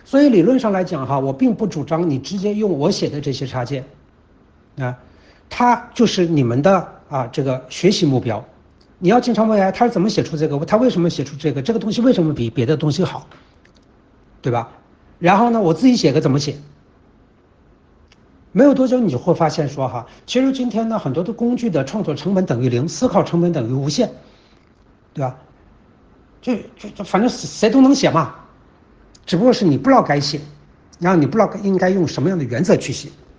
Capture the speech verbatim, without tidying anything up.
所以理论上来讲哈，我并不主张你直接用我写的这些插件，啊，它就是你们的啊这个学习目标。你要经常问哎，他是怎么写出这个？他为什么写出这个？这个东西为什么比别的东西好？对吧？然后呢，我自己写个怎么写？没有多久你就会发现说哈，其实今天呢很多的工具的创作成本等于零，思考成本等于无限，对吧？就就就反正谁都能写嘛，只不过是你不知道该写，然后你不知道应该用什么样的原则去写。